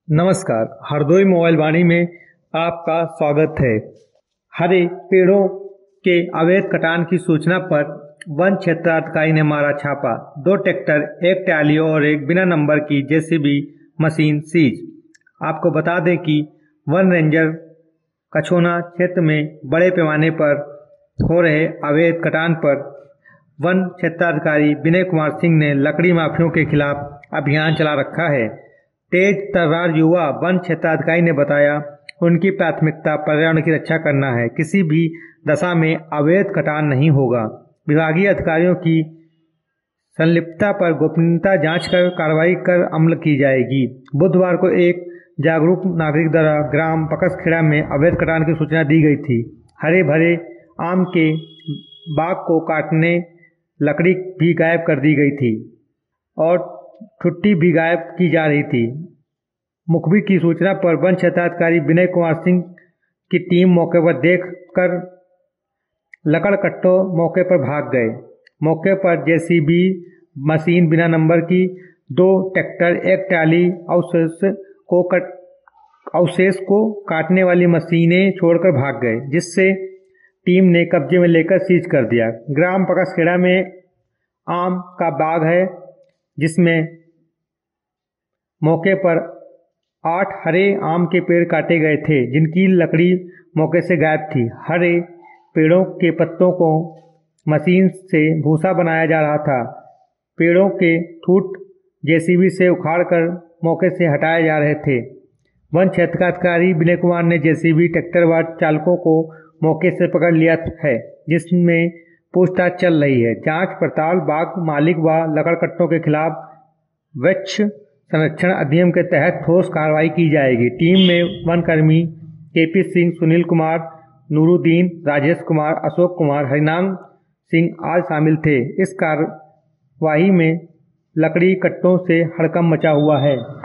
नमस्कार। हरदोई मोबाइल वाणी में आपका स्वागत है। हरे पेड़ों के अवैध कटान की सूचना पर वन क्षेत्राधिकारी ने मारा छापा। 2 ट्रैक्टर, 1 ट्राली और एक बिना नंबर की जेसीबी मशीन सीज। आपको बता दें कि वन रेंजर कछोना क्षेत्र में बड़े पैमाने पर हो रहे अवैध कटान पर वन क्षेत्राधिकारी विनय कुमार सिंह ने लकड़ी माफियों के खिलाफ अभियान चला रखा है। तेज तर्रार युवा वन क्षेत्राधिकारी ने बताया, उनकी प्राथमिकता पर्यावरण की रक्षा करना है। किसी भी दशा में अवैध कटान नहीं होगा। विभागीय अधिकारियों की संलिप्तता पर गोपनीयता जांच कर कार्रवाई कर अमल की जाएगी। बुधवार को एक जागरूक नागरिक द्वारा ग्राम पकसखेड़ा में अवैध कटान की सूचना दी गई थी। हरे भरे आम के बाग को काटने लकड़ी भी गायब कर दी गई थी और छुट्टी भी गायब की जा रही थी। मुखबिर की सूचना पर वन क्षेत्राधिकारी विनय कुमार सिंह की टीम मौके पर देखकर लकड़ कट्टों मौके पर भाग गए। मौके पर जेसीबी मशीन बिना नंबर की, 2 ट्रैक्टर, 1 ट्राली, अवशेष को काटने वाली मशीनें छोड़कर भाग गए, जिससे टीम ने कब्जे में लेकर सीज कर दिया। ग्राम पकसखेड़ा में आम का बाग है, जिसमें मौके पर 8 हरे आम के पेड़ काटे गए थे, जिनकी लकड़ी मौके से गायब थी। हरे पेड़ों के पत्तों को मशीन से भूसा बनाया जा रहा था। पेड़ों के ठूंठ जेसीबी से उखाड़कर मौके से हटाए जा रहे थे। वन क्षेत्राधिकारी विनय कुमार ने जेसीबी ट्रैक्टर व चालकों को मौके से पकड़ लिया है, जिसमें पूछताछ चल रही है। जांच पड़ताल बाग मालिक व लकड़कट्टों के खिलाफ वृक्ष संरक्षण अधिनियम के तहत ठोस कार्रवाई की जाएगी। टीम में वनकर्मी केपी सिंह, सुनील कुमार, नूरुद्दीन, राजेश कुमार, अशोक कुमार, हरिनाम सिंह आज शामिल थे। इस कार्रवाई में लकड़ी कट्टों से हड़कंप मचा हुआ है।